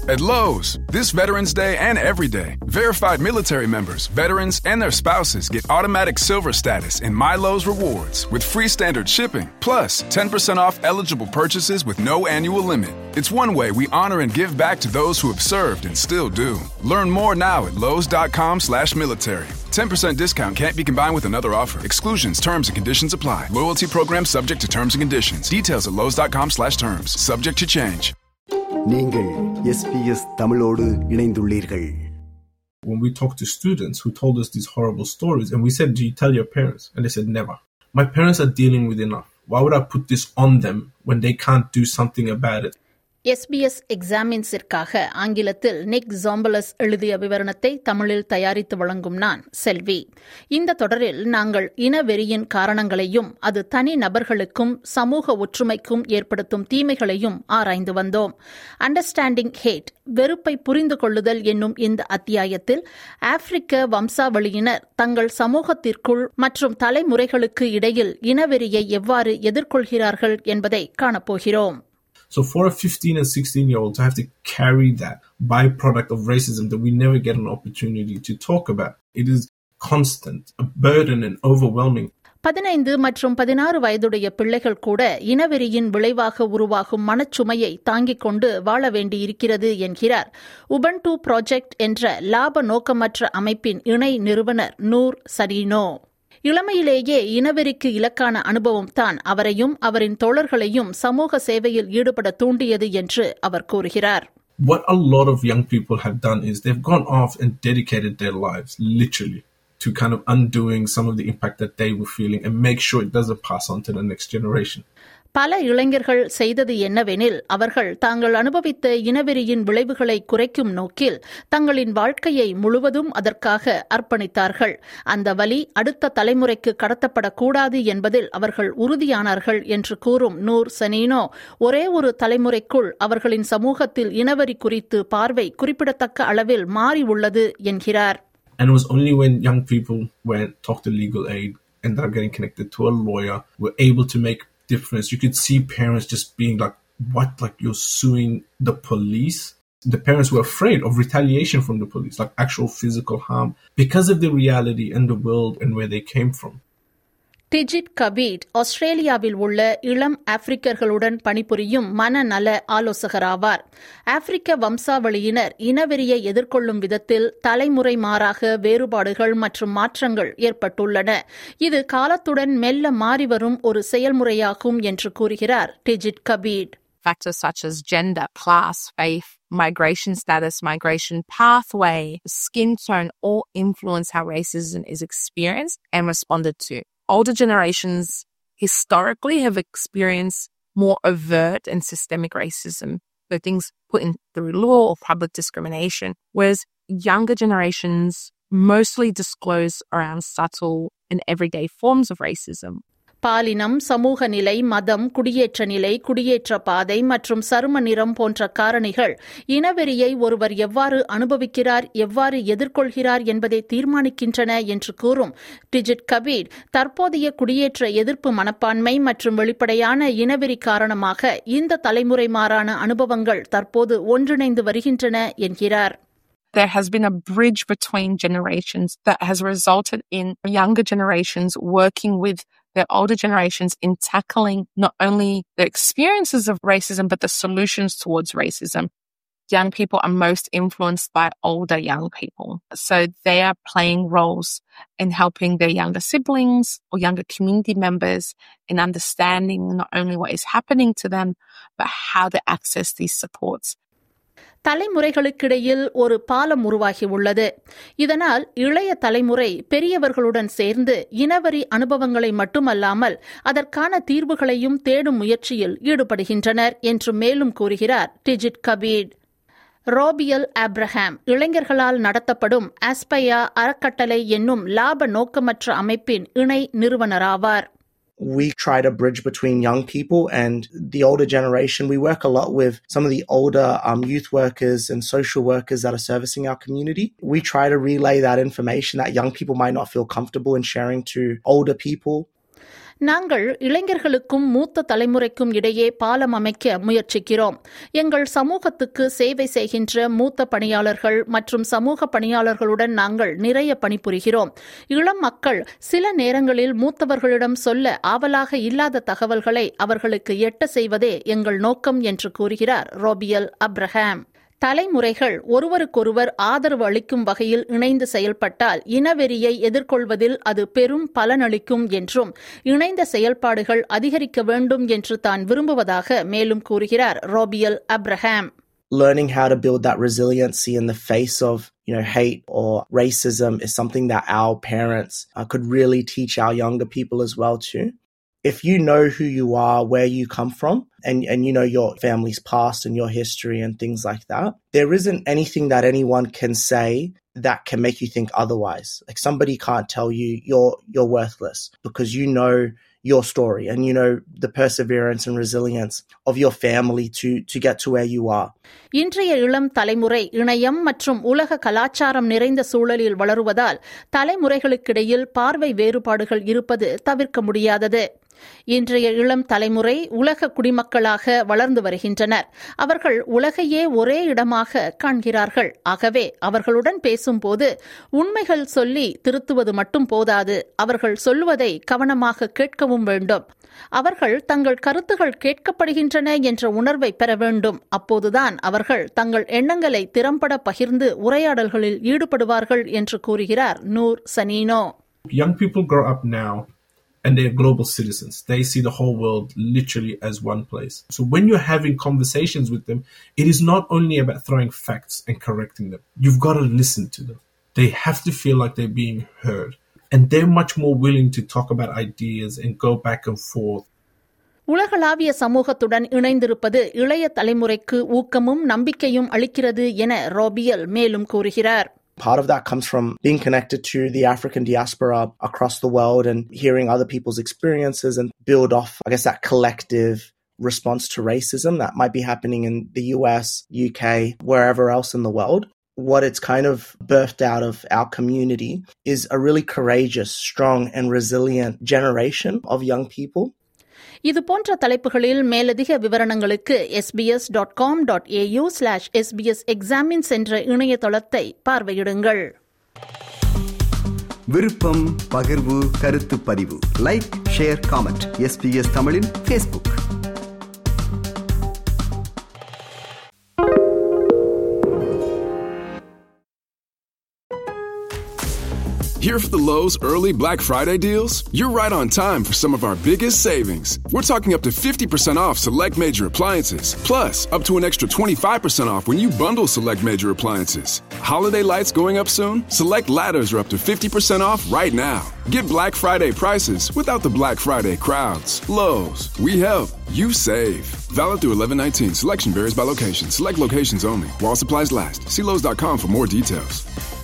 At Lowe's, this Veterans Day and every day, verified military members, veterans, and their spouses get automatic silver status in My Lowe's Rewards with free standard shipping, plus 10% off eligible purchases with no annual limit. It's one way we honor and give back to those who have served and still do. Learn more now at lowes.com/military. 10% discount can't be combined with another offer. Exclusions, terms, and conditions apply. Loyalty program subject to terms and conditions. Details at lowes.com/terms. Subject to change. நீங்கள் SBS தமிழோடு இணைந்துள்ளீர்கள். When we talked to students who told us these horrible stories and we said, do you tell your parents? And they said, never. My parents are dealing with enough. Why would I put this on them when they can't do something about it? SBS எக்ஸாமின்ஸிற்காக ஆங்கிலத்தில் நிக் ஜாம்பலஸ் எழுதிய விவரணத்தை தமிழில் தயாரித்து வழங்கும் நான் செல்வி. இந்த தொடரில் நாங்கள் இனவெறியின் காரணங்களையும் அது தனி நபர்களுக்கும் சமூக ஒற்றுமைக்கும் ஏற்படுத்தும் தீமைகளையும் ஆராய்ந்து வந்தோம். அண்டர்ஸ்டாண்டிங் ஹேட், வெறுப்பை புரிந்து கொள்ளுதல் என்னும் இந்த அத்தியாயத்தில் ஆப்பிரிக்க வம்சாவளியினர் தங்கள் சமூகத்திற்குள் மற்றும் தலைமுறைகளுக்கு இடையில் இனவெறியை எவ்வாறு எதிர்கொள்கிறார்கள் என்பதை காணப்போகிறோம். So for a 15 and 16-year-old to have to carry that byproduct of racism that we never get an opportunity to talk about, it is constant, a burden and overwhelming. 15 மற்றும் 16 வயதுடைய பிள்ளைகள் கூட இனவெறியின் விளைவாக உருவாகும் மனச்சுமையை தாங்கிக் கொண்டு வாழ வேண்டியிருக்கிறது என்கிறார் உபன்டு ப்ராஜெக்ட் என்ற லாப நோக்கமற்ற அமைப்பின் இணை நிறுவனர் நூர் சரீனோ. இளமையிலேயே இனவெறிக்கு இலக்கான அனுபவம் தான் அவரையும் அவரின் தோழர்களையும் சமூக சேவையில் ஈடுபட தூண்டியது என்று அவர் கூறுகிறார். What a lot of young people have done is they've gone off and dedicated their lives, literally, to kind of undoing some of the impact that they were feeling and make sure it doesn't pass on to the next generation. பல இளைஞர்கள் செய்தது என்னவெனில், அவர்கள் தாங்கள் அனுபவித்த இனவெறியின் விளைவுகளை குறைக்கும் நோக்கில் தங்களின் வாழ்க்கையை முழுவதும் அதற்காக அர்ப்பணித்தார்கள். அந்த வலி அடுத்த தலைமுறைக்கு கடத்தப்படக்கூடாது என்பதில் அவர்கள் உறுதியானார்கள் என்று கூறும் நூர் சனீனோ, ஒரே ஒரு தலைமுறைக்குள் அவர்களின் சமூகத்தில் இனவெறி குறித்து பார்வை குறிப்பிடத்தக்க அளவில் மாறி உள்ளது என்கிறார். And it was only when young people went talk to legal aid, ended up getting connected to a lawyer, were able to make difference. You could see parents just being like, what, like you're suing the police? The parents were afraid of retaliation from the police, like actual physical harm, because of the reality and the world and where they came from. டிஜிட் கபீட் ஆஸ்திரேலியாவில் உள்ள இளம் ஆப்பிரிக்கர்களுடன் பணிபுரியும் மனநல ஆலோசகராவார். ஆப்பிரிக்க வம்சாவளியினர் இனவெறியை எதிர்கொள்ளும் விதத்தில் தலைமுறை மாறாக வேறுபாடுகள் மற்றும் மாற்றங்கள் ஏற்பட்டுள்ளன. இது காலத்துடன் மெல்ல மாறிவரும் ஒரு செயல்முறையாகும் என்று கூறுகிறார் டிஜிட் கபீட். Factors such as gender, class, faith, migration status, migration pathway, skin tone all influence how racism is experienced and responded to. Older generations historically have experienced more overt and systemic racism, the things put in through law or public discrimination, whereas younger generations mostly disclose around subtle and everyday forms of racism. பாலினம், சமூக நிலை, மதம், குடியேற்ற நிலை, குடியேற்ற பாதை மற்றும் சரும நிறம் போன்ற காரணிகள் இனவெறியை ஒருவர் எவ்வாறு அனுபவிக்கிறார், எவ்வாறு எதிர்கொள்கிறார் என்பதை தீர்மானிக்கின்றன என்று கூறும் டிஜிட் கபீட், தற்போதைய குடியேற்ற எதிர்ப்பு மனப்பான்மை மற்றும் வெளிப்படையான இனவெறி காரணமாக இந்த தலைமுறை மாறான அனுபவங்கள் தற்போது ஒன்றிணைந்து வருகின்றன என்கிறார். There has been a bridge between generations that has resulted in younger generations working with their older generations in tackling not only the experiences of racism, but the solutions towards racism. Young people are most influenced by older young people. So they are playing roles in helping their younger siblings or younger community members in understanding not only what is happening to them, but how to access these supports. தலைமுறைகளுக்கிடையில் ஒரு பாலம் உருவாகி உள்ளது. இதனால் இளைய தலைமுறை பெரியவர்களுடன் சேர்ந்து இனவெறி அனுபவங்களை மட்டுமல்லாமல் அதற்கான தீர்வுகளையும் தேடும் முயற்சியில் ஈடுபடுகின்றனர் என்று மேலும் கூறுகிறார் டிஜிட் கபீட். ரோபியல் ஆப்ரஹாம் இளைஞர்களால் நடத்தப்படும் ஆஸ்பயா அறக்கட்டளை என்னும் லாப நோக்கமற்ற அமைப்பின் இணை நிறுவனராவார். We try to bridge between young people and the older generation. We work a lot with some of the older youth workers and social workers that are servicing our community. We try to relay that information that young people might not feel comfortable in sharing to older people. நாங்கள் இளைஞர்களுக்கும் மூத்த தலைமுறைக்கும் இடையே பாலம் அமைக்க முயற்சிக்கிறோம். எங்கள் சமூகத்துக்கு சேவை செய்கின்ற மூத்த பணியாளர்கள் மற்றும் சமூக பணியாளர்களுடன் நாங்கள் நிறைய பணிபுரிகிறோம். இளம் மக்கள் சில நேரங்களில் மூத்தவர்களிடம் சொல்ல ஆவலாக இல்லாத தகவல்களை அவர்களுக்கு எட்ட செய்வதே எங்கள் நோக்கம் என்று கூறுகிறார் ரோபியல் அப்ரஹாம். தலைமுறைகள் ஒருவருக்கொருவர் ஆதரவு அளிக்கும் வகையில் இணைந்து செயல்பட்டால் இனவெறியை எதிர்கொள்வதில் அது பெரும் பலனளிக்கும் என்றும் இணைந்த செயல்பாடுகள் அதிகரிக்க வேண்டும் என்று தான் விரும்புவதாக மேலும் கூறுகிறார் Robiel Abraham. Learning how to build that resiliency in the face of hate or racism is something that our parents could really teach our younger people as well too. If you know who you are, where you come from, and you know your family's past and your history and things like that, there isn't anything that anyone can say that can make you think otherwise. Like somebody can't tell you you're worthless because you know your story and you know the perseverance and resilience of your family to get to where you are. இன்றைய இளம் தலைமுறை இணையம் மற்றும் உலக கலாச்சாரம் நிறைந்த சூழலில் வளருவதால் தலைமுறைகளுக்கிடையில் பார்வை வேறுபாடுகள் இருப்பது தவிர்க்க முடியாதது. இன்றைய இளம் தலைமுறை உலக குடிமக்களாக வளர்ந்து வருகின்றனர். அவர்கள் உலகையே ஒரே இடமாக காண்கிறார்கள். ஆகவே அவர்களுடன் பேசும்போது உண்மைகள் சொல்லி திருத்துவது மட்டும் போதாது, அவர்கள் சொல்லுவதை கவனமாக கேட்கவும் வேண்டும். அவர்கள் தங்கள் கருத்துகள் கேட்கப்படுகின்றன என்ற உணர்வை பெற வேண்டும். அப்போதுதான் அவர்கள் தங்கள் எண்ணங்களை திறம்பட பகிர்ந்து உரையாடல்களில் ஈடுபடுவார்கள் என்று கூறுகிறார் Noor சனீனோ. Young people grow up now and they're global citizens. They see the whole world literally as one place. So when you're having conversations with them, it is not only about throwing facts and correcting them. You've got to listen to them. They have to feel like they're being heard. And they're much more willing to talk about ideas and go back and forth. உலகளாவிய சமூகத்துடன் இணைந்திருப்பது இளைய தலைமுறைக்கு ஊக்கமும் நம்பிக்கையும் அளிக்கிறது என ரோபியல் மேலும் கூறுகிறார். Part of that comes from being connected to the African diaspora across the world and hearing other people's experiences and build off, I guess, that collective response to racism that might be happening in the US, UK, wherever else in the world. What it's kind of birthed out of our community is a really courageous, strong and resilient generation of young people. இது போன்ற தலைப்புகளில் மேலதிக விவரணங்களுக்கு sbs.com.au/sbsexamines என்ற இணையதளத்தை பார்வையிடுங்கள். விருப்பம், பகிர்வு, கருத்து பதிவு, லைக், ஷேர், காமெண்ட். SBS தமிழின் Facebook. Here for the Lowe's early Black Friday deals? You're right on time for some of our biggest savings. We're talking up to 50% off select major appliances, plus up to an extra 25% off when you bundle select major appliances. Holiday lights going up soon? Select ladders are up to 50% off right now. Get Black Friday prices without the Black Friday crowds. Lowe's, we help, you save. Valid through 11/19. Selection varies by location. Select locations only. While supplies last. See Lowe's.com for more details.